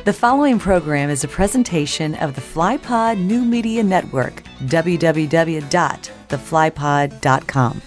The following program is a presentation of the FlyPod New Media Network, www.theflypod.com.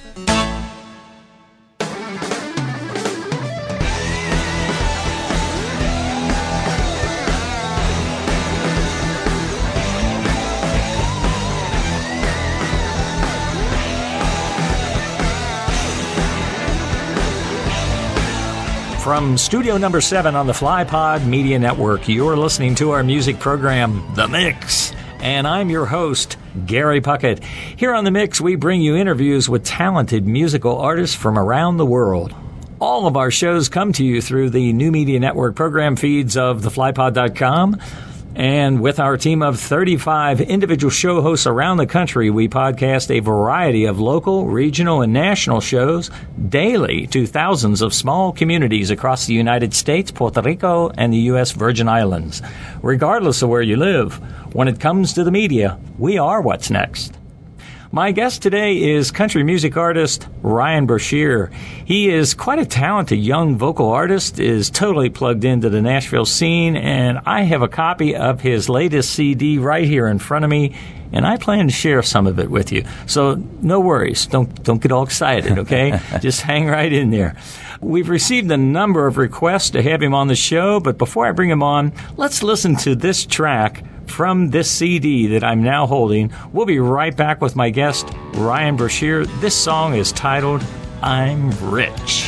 From studio number 7 on the FlyPod Media Network, you're listening to our music program, The Mix. And I'm your host, Gary Puckett. Here on The Mix, we bring you interviews with talented musical artists from around the world. All of our shows come to you through the New Media Network program feeds of theflypod.com. And with our team of 35 individual show hosts around the country, we podcast a variety of local, regional, and national shows daily to thousands of small communities across the United States, Puerto Rico, and the U.S. Virgin Islands. Regardless of where you live, when it comes to the media, we are what's next. My guest today is country music artist Ryan Brashear. He is quite a talented young vocal artist, is totally plugged into the Nashville scene, and I have a copy of his latest CD right here in front of me, and I plan to share some of it with you. So no worries. Don't get all excited, okay? Just hang right in there. We've received a number of requests to have him on the show, but before I bring him on, let's listen to this track from this CD that I'm now holding. We'll be right back with my guest, Ryan Brashear. This song is titled, I'm Rich.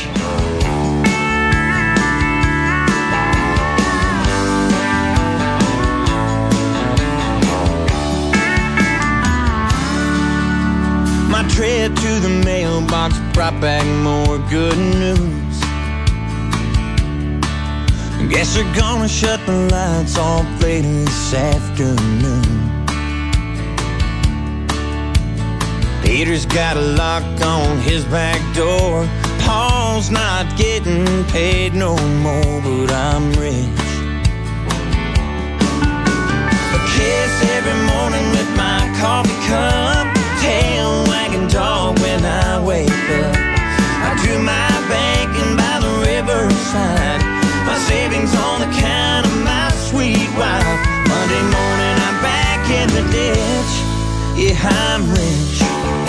My trip to the mailbox brought back more good news. Guess they're gonna shut the lights off later this afternoon. Peter's got a lock on his back door. Paul's not getting paid no more, but I'm rich. A kiss every morning with my coffee cup. Tail wagging dog when I wake up. I do my banking by the riverside. My savings on the account of my sweet wife. Monday morning I'm back in the ditch. Yeah, I'm rich.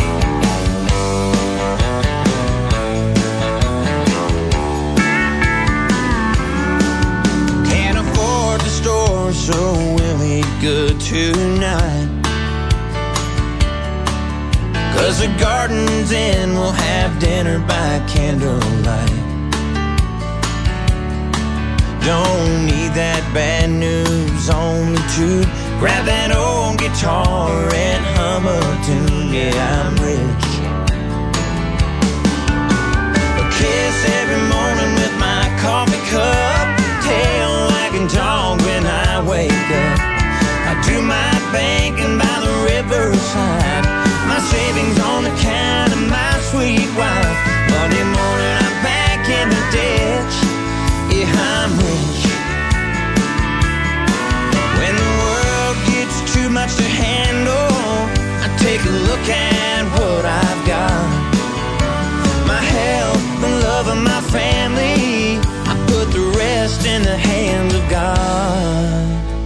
Can't afford the store, so we'll eat good tonight. 'Cause the garden's in, we'll have dinner by candlelight. Don't need that bad news on me to grab that old guitar and hum a tune. Yeah, I'm rich. A kiss every morning with my coffee cup. Tail wagging dog when I wake up. I do my banking by the riverside. My savings on the account of my sweet wife. Monday morning I'm back in the ditch. Yeah, I'm rich. When the world gets too much to handle, I take a look at what I've got. My health, the love of my family, I put the rest in the hands of God.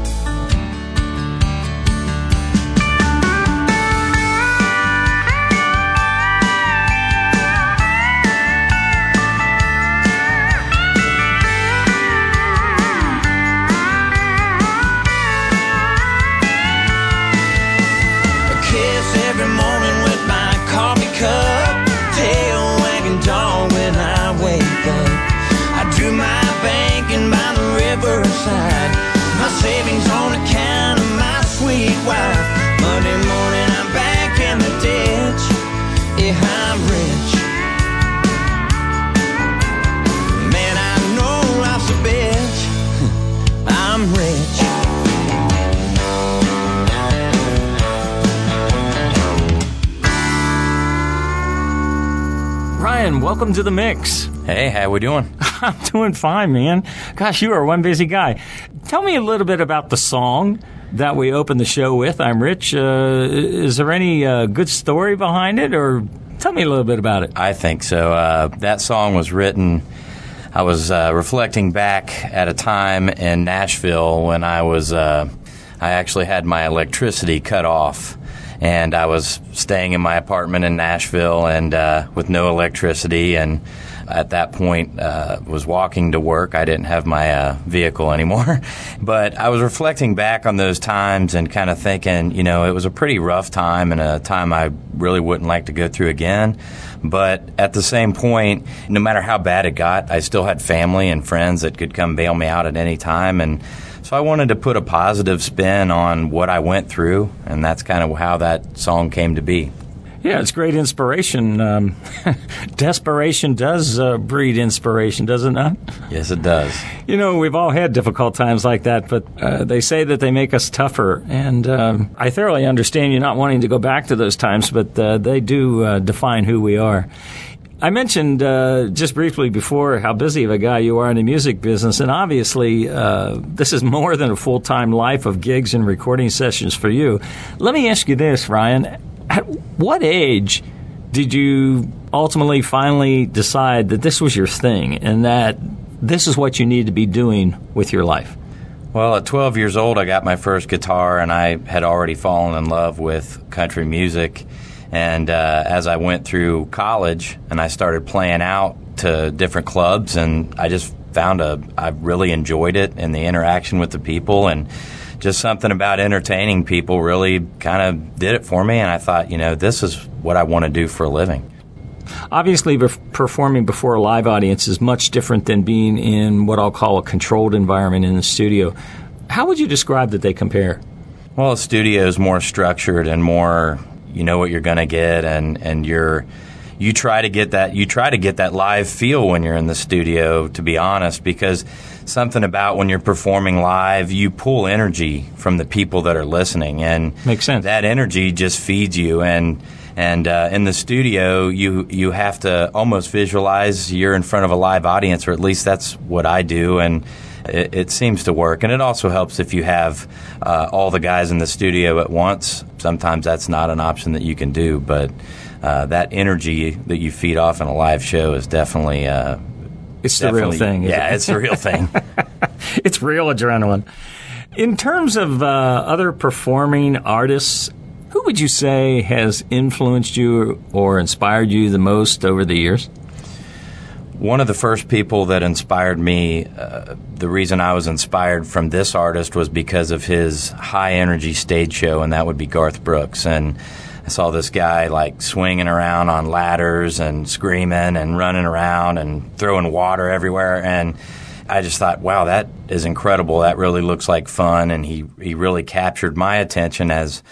Every morning with my coffee cup. Tail wagging dog when I wake up. I do my banking by the riverside. My savings on account of my sweet wife. Monday morning I'm back in the ditch. Yeah, I'm rich. Man, I know life's a bitch. I'm rich. Ryan, welcome to The Mix. Hey, how we doing? I'm doing fine, man. Gosh, you are one busy guy. Tell me a little bit about the song that we opened the show with, I'm Rich. Is there any good story behind it, or tell me a little bit about it? I think so. That song was written I was reflecting back at a time in Nashville when I actually had my electricity cut off, and I was staying in my apartment in Nashville and with no electricity, and at that point was walking to work. I didn't have my vehicle anymore. But I was reflecting back on those times and kind of thinking, it was a pretty rough time and a time I really wouldn't like to go through again. But at the same point, no matter how bad it got, I still had family and friends that could come bail me out at any time. And so I wanted to put a positive spin on what I went through, and that's kind of how that song came to be. Yeah, it's great inspiration. Desperation does breed inspiration, does it not? Yes, it does. We've all had difficult times like that, but they say that they make us tougher. And I thoroughly understand you not wanting to go back to those times, but they do define who we are. I mentioned just briefly before how busy of a guy you are in the music business, and obviously this is more than a full-time life of gigs and recording sessions for you. Let me ask you this, Ryan. At what age did you ultimately finally decide that this was your thing and that this is what you need to be doing with your life? Well, at 12 years old, I got my first guitar, and I had already fallen in love with country music. And as I went through college and I started playing out to different clubs, and I just found I really enjoyed it and the interaction with the people, and just something about entertaining people really kind of did it for me. And I thought, this is what I want to do for a living. Obviously, performing before a live audience is much different than being in what I'll call a controlled environment in the studio. How would you describe that they compare? Well, a studio is more structured and more, you know what you're going to get, and you try to get that live feel when you're in the studio, to be honest, because something about when you're performing live, you pull energy from the people that are listening, and makes sense. That energy just feeds you, and in the studio, you have to almost visualize you're in front of a live audience, or at least that's what I do, and it seems to work. And it also helps if you have all the guys in the studio at once. Sometimes that's not an option that you can do, but that energy that you feed off in a live show is definitely it's the real thing. Yeah, it's the real thing. It's real adrenaline. In terms of other performing artists, who would you say has influenced you or inspired you the most over the years? One of the first people that inspired me, the reason I was inspired from this artist was because of his high-energy stage show, and that would be Garth Brooks. And I saw this guy swinging around on ladders and screaming and running around and throwing water everywhere, and I just thought, wow, that is incredible. That really looks like fun, and he really captured my attention as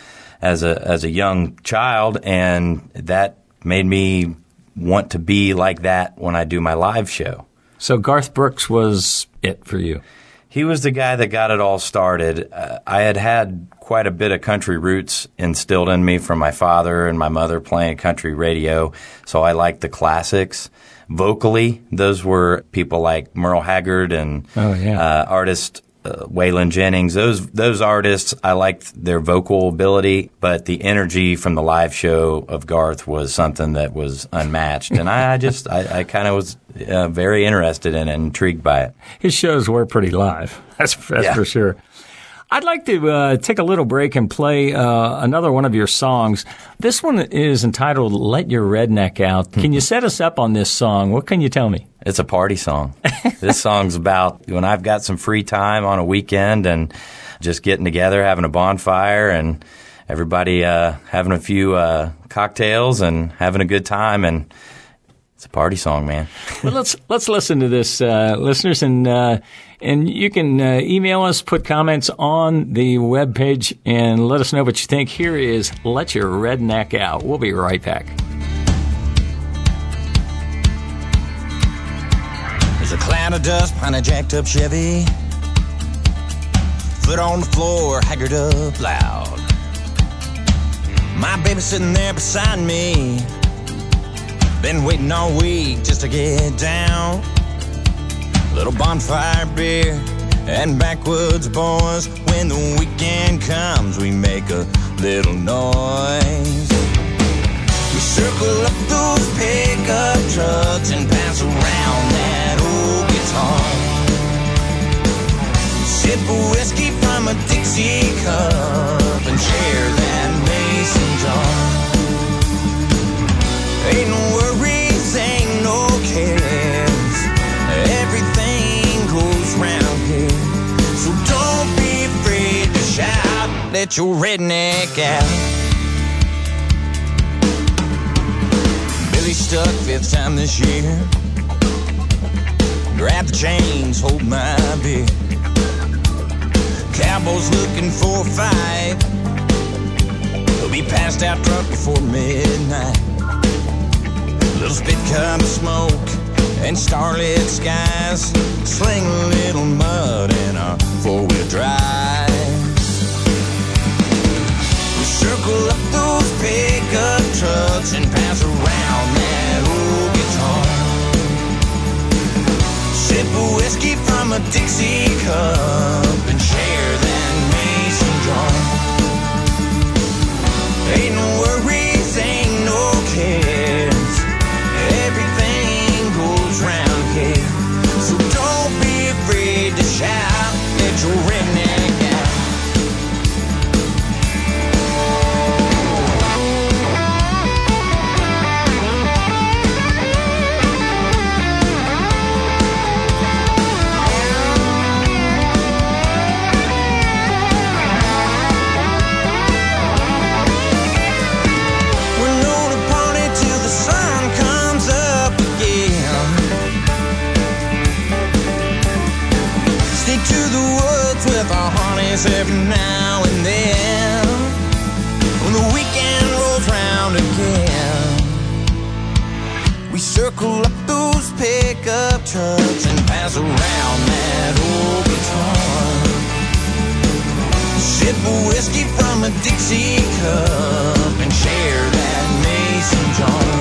a young child, and that made me want to be like that when I do my live show. So Garth Brooks was it for you? He was the guy that got it all started. I had quite a bit of country roots instilled in me from my father and my mother playing country radio, so I liked the classics. Vocally, those were people like Merle Haggard and artists Waylon Jennings. Those artists, I liked their vocal ability, but the energy from the live show of Garth was something that was unmatched, and I kind of was very interested in it and intrigued by it. His shows were pretty live, that's for sure. I'd like to take a little break and play another one of your songs. This one is entitled Let Your Redneck Out. Can you set us up on this song? What can you tell me? It's a party song. This song's about when I've got some free time on a weekend and just getting together, having a bonfire, and everybody having a few cocktails and having a good time, and it's a party song, man. Well, let's listen to this, listeners, and you can email us, put comments on the webpage, and let us know what you think. Here is Let Your Redneck Out. We'll be right back. There's a cloud of dust behind a jacked up Chevy, foot on the floor, haggard up loud. My baby's sitting there beside me, been waiting all week just to get down. Little bonfire beer and backwoods boys. When the weekend comes, we make a little noise. We circle up those pickup trucks and pass around that old guitar. Sip a whiskey from a Dixie cup and share that mason jar. Ain't no worries, ain't no cares. Everything goes round here. So don't be afraid to shout, let your redneck out. Billy stuck 5th time this year. Grab the chains, hold my beer. Cowboys looking for a fight. They'll be passed out drunk before midnight. Little spit cup of smoke and starlit skies. Sling a little mud in a 4-wheel drive. We circle up those pickup trucks and pass around that old guitar. Sip a whiskey from a Dixie cup and share that mason jar. Ain't no worries, ain't no cares. Everything goes round here. So don't be afraid to shout, let your redneck out. Every now and then, when the weekend rolls round again, we circle up those pickup trucks and pass around that old guitar. Sip a whiskey from a Dixie cup and share that mason jar.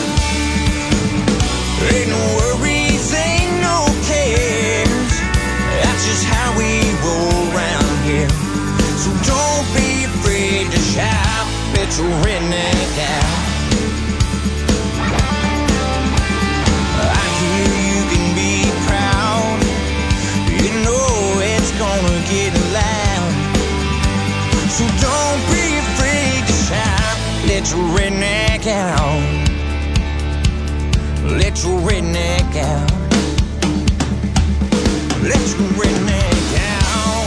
Ain't no worries, ain't no cares. That's just how we roll round here. So don't be afraid to shout, let your redneck out. I hear you can be proud. You know it's gonna get loud. So don't be afraid to shout, let your redneck out. Let your redneck out. Let your redneck out.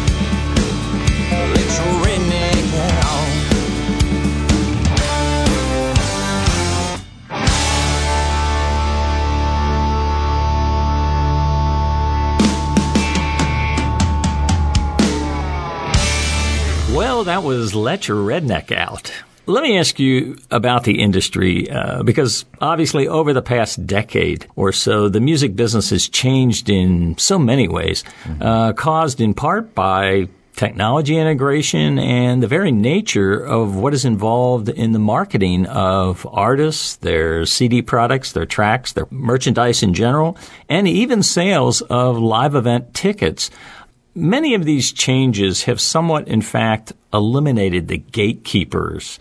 Let your redneck out. Well, that was Let Your Redneck Out. Let me ask you about the industry, because obviously over the past decade or so, the music business has changed in so many ways, caused in part by technology integration and the very nature of what is involved in the marketing of artists, their CD products, their tracks, their merchandise in general, and even sales of live event tickets. Many of these changes have somewhat, in fact, eliminated the gatekeepers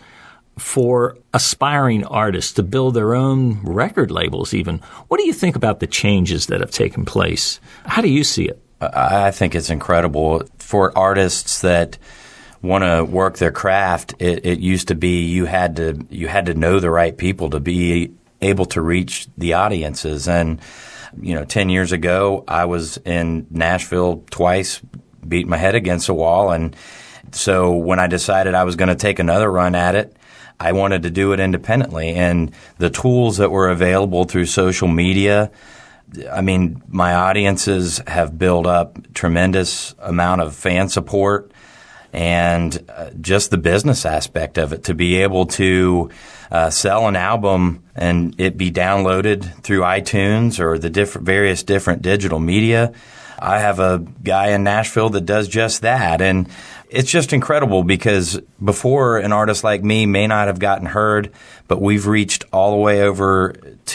for aspiring artists to build their own record labels even. What do you think about the changes that have taken place? How do you see it? I think it's incredible. For artists that want to work their craft, it used to be you had to know the right people to be able to reach the audiences. And 10 years ago, I was in Nashville twice, beat my head against a wall. And so when I decided I was going to take another run at it, I wanted to do it independently. And the tools that were available through social media, I mean, my audiences have built up tremendous amount of fan support and just the business aspect of it, to be able to sell an album and it be downloaded through iTunes or the various different digital media. I have a guy in Nashville that does just that. And it's just incredible because before, an artist like me may not have gotten heard, but we've reached all the way over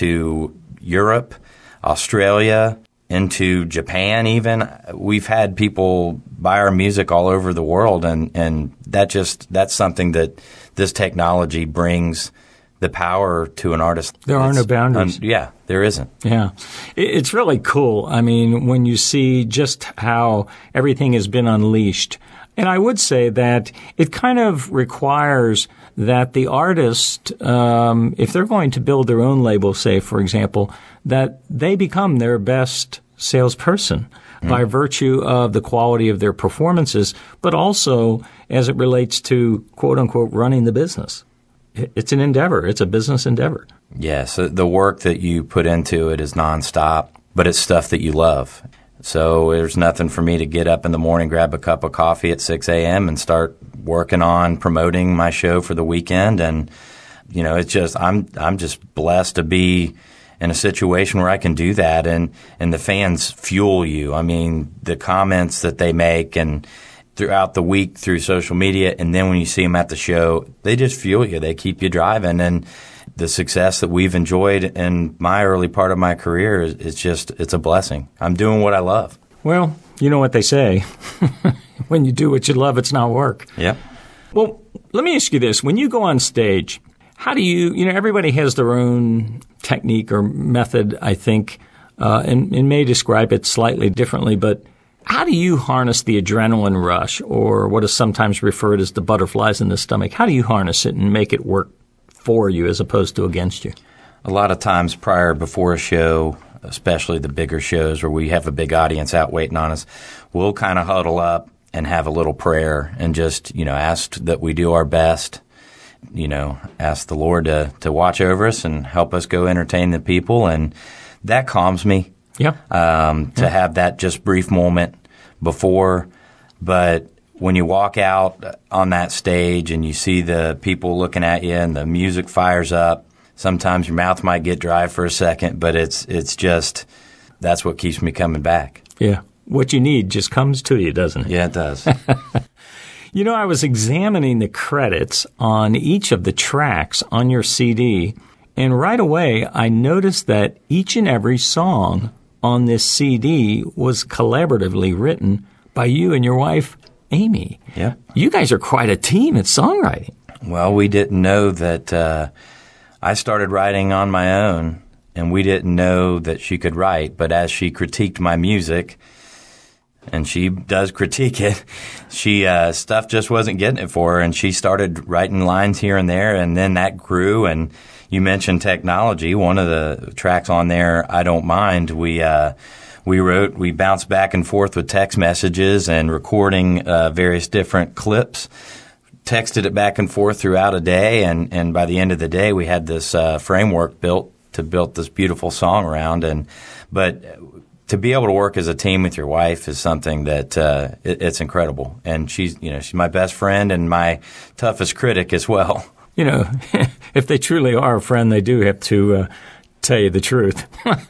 to Europe, Australia, into Japan even. We've had people buy our music all over the world, and that's something that this technology brings the power to an artist. There are no boundaries. Yeah, there isn't. Yeah. It's really cool. I mean, when you see just how everything has been unleashed. And I would say that it kind of requires that the artist, if they're going to build their own label, say, for example, that they become their best salesperson by virtue of the quality of their performances, but also as it relates to, quote unquote, running the business. It's an endeavor. It's a business endeavor. Yes. The work that you put into it is nonstop, but it's stuff that you love. So there's nothing for me to get up in the morning, grab a cup of coffee at 6 a.m. and start working on promoting my show for the weekend. And, you know, it's just, I'm just blessed to be in a situation where I can do that. And the fans fuel you. I mean, the comments that they make and throughout the week through social media, and then when you see them at the show, they just fuel you. They keep you driving. And the success that we've enjoyed in my early part of my career is just, it's a blessing. I'm doing what I love. Well, you know what they say. When you do what you love, it's not work. Yeah. Well, let me ask you this. When you go on stage, how do you everybody has their own technique or method, I think, and may describe it slightly differently, but how do you harness the adrenaline rush, or what is sometimes referred as the butterflies in the stomach? How do you harness it and make it work for you as opposed to against you? A lot of times before a show, especially the bigger shows where we have a big audience out waiting on us, we'll kind of huddle up and have a little prayer and just, ask that we do our best, ask the Lord to watch over us and help us go entertain the people. And that calms me. Yeah. To have that just brief moment before. But when you walk out on that stage and you see the people looking at you and the music fires up, sometimes your mouth might get dry for a second, but it's just, that's what keeps me coming back. Yeah. What you need just comes to you, doesn't it? Yeah, it does. I was examining the credits on each of the tracks on your CD, and right away I noticed that each and every song on this CD was collaboratively written by you and your wife, Amy. Yeah. You guys are quite a team at songwriting. Well, we didn't know that I started writing on my own, and we didn't know that she could write. But as she critiqued my music, and she does critique it, stuff just wasn't getting it for her, and she started writing lines here and there, and then that grew. And you mentioned technology. One of the tracks on there, I Don't Mind, we bounced back and forth with text messages and recording various different clips, texted it back and forth throughout a day, and by the end of the day, we had this framework built this beautiful song around. But to be able to work as a team with your wife is something that it's incredible. And she's my best friend and my toughest critic as well. If they truly are a friend, they do have to tell you the truth.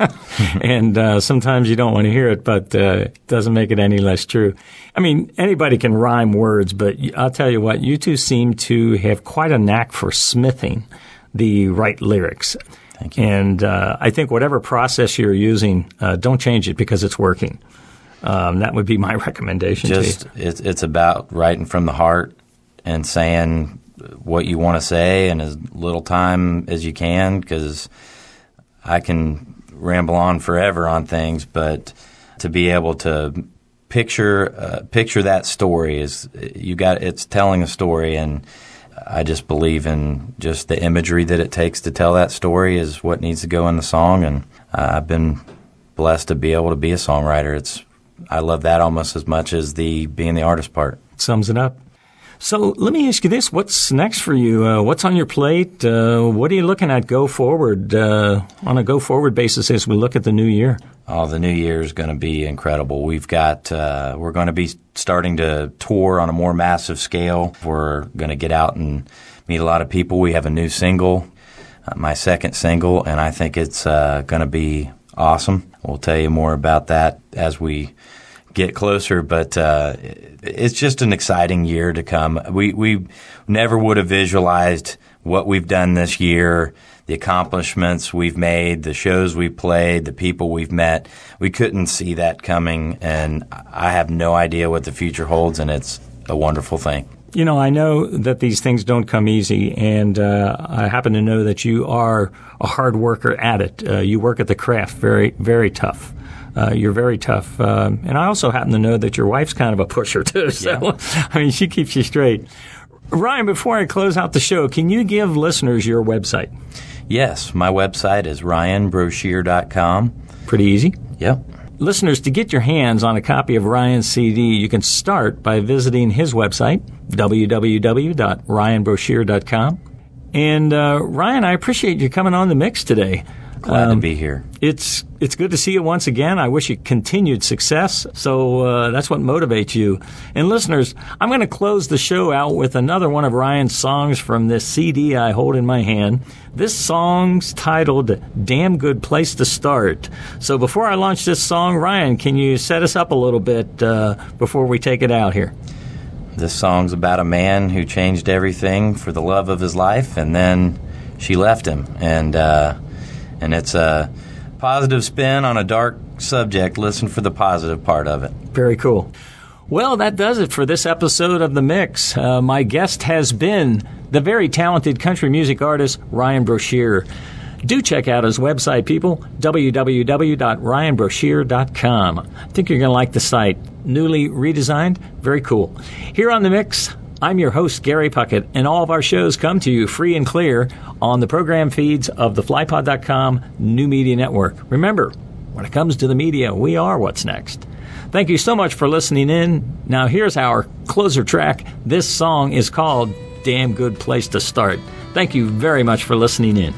And sometimes you don't want to hear it, but it doesn't make it any less true. I mean, anybody can rhyme words, but I'll tell you what, you two seem to have quite a knack for smithing the right lyrics. Thank you. And I think whatever process you're using, don't change it because it's working. That would be my recommendation to you. It's about writing from the heart and saying what you want to say in as little time as you can, because I can ramble on forever on things, but to be able to picture that story it's telling a story, and I just believe in just the imagery that it takes to tell that story is what needs to go in the song, and I've been blessed to be able to be a songwriter. I love that almost as much as being the artist part. Sums it up. So let me ask you this. What's next for you? What's on your plate? What are you looking at go forward on a go-forward basis as we look at the new year? Oh, the new year is going to be incredible. We've got we're going to be starting to tour on a more massive scale. We're going to get out and meet a lot of people. We have a new single, my second single, and I think it's going to be awesome. We'll tell you more about that as we get closer, but it's just an exciting year to come. We never would have visualized what we've done this year, the accomplishments we've made, the shows we played, the people we've met. We couldn't see that coming, and I have no idea what the future holds, and it's a wonderful thing. I know that these things don't come easy, and I happen to know that you are a hard worker at it. You work at the craft very, very tough. You're very tough. And I also happen to know that your wife's kind of a pusher, too. So, yeah. She keeps you straight. Ryan, before I close out the show, can you give listeners your website? Yes, my website is ryanbroshear.com. Pretty easy. Yep. Listeners, to get your hands on a copy of Ryan's CD, you can start by visiting his website, www.ryanbroshear.com. And Ryan, I appreciate you coming on the mix today. Glad to be here. It's good to see you once again. I wish you continued success. So that's what motivates you. And listeners, I'm going to close the show out with another one of Ryan's songs from this CD I hold in my hand. This song's titled Damn Good Place to Start. So before I launch this song, Ryan, can you set us up a little bit before we take it out here? This song's about a man who changed everything for the love of his life, and then she left him. And it's a positive spin on a dark subject. Listen for the positive part of it. Very cool. Well, that does it for this episode of The Mix. My guest has been the very talented country music artist, Ryan Broshear. Do check out his website, people, www.ryanbroshear.com. I think you're going to like the site. Newly redesigned. Very cool. Here on The Mix, I'm your host, Gary Puckett, and all of our shows come to you free and clear on the program feeds of the FlyPod.com New Media Network. Remember, when it comes to the media, we are what's next. Thank you so much for listening in. Now here's our closer track. This song is called Damn Good Place to Start. Thank you very much for listening in.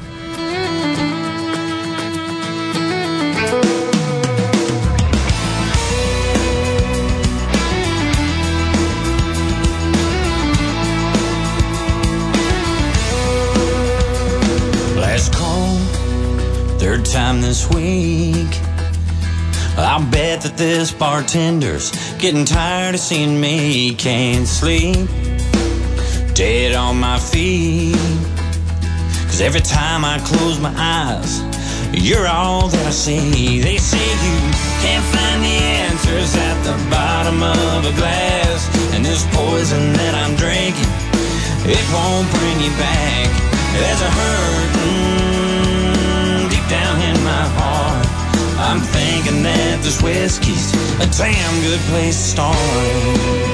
Third time this week. I'll bet that this bartender's getting tired of seeing me. Can't sleep, dead on my feet. 'Cause every time I close my eyes, you're all that I see. They say you can't find the answers at the bottom of a glass, and this poison that I'm drinking, it won't bring you back. There's a hurt down in my heart. I'm thinking that this whiskey's a damn good place to start.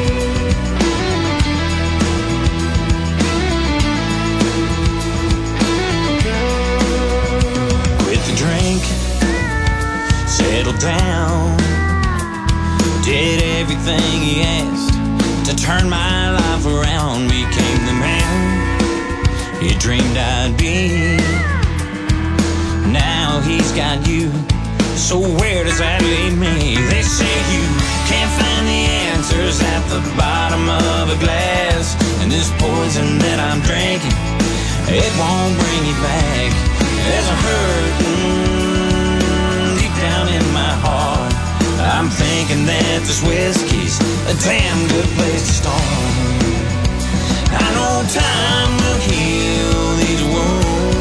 Quit the drink, settle down. Did everything he asked to turn my life around. Became the man he dreamed I'd be. Now he's got you, so where does that leave me? They say you can't find the answers at the bottom of a glass, and this poison that I'm drinking, it won't bring you back. There's a hurt deep down in my heart. I'm thinking that this whiskey's a damn good place to start. I know time will heal these wounds.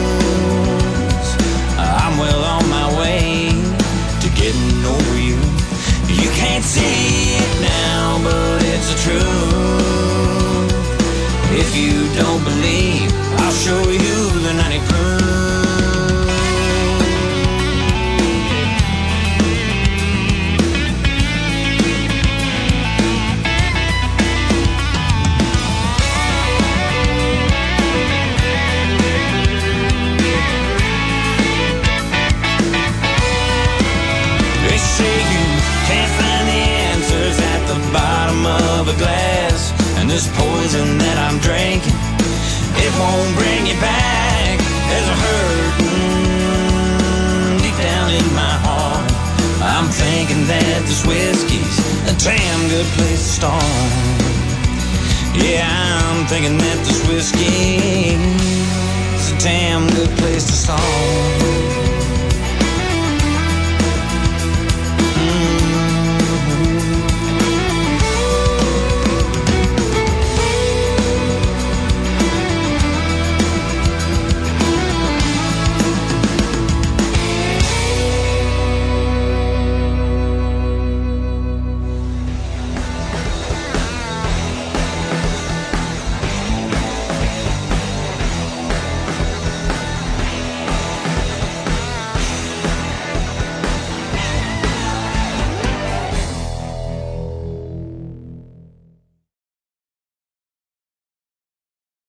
I'm well on my way to getting over you. You can't see it now, but it's the truth. If you don't believe, I'll show you the 90 proof. Of a glass, and this poison that I'm drinking, it won't bring you back. There's a hurt deep down in my heart. I'm thinking that this whiskey's a damn good place to start. Yeah, I'm thinking that this whiskey's a damn good place to start.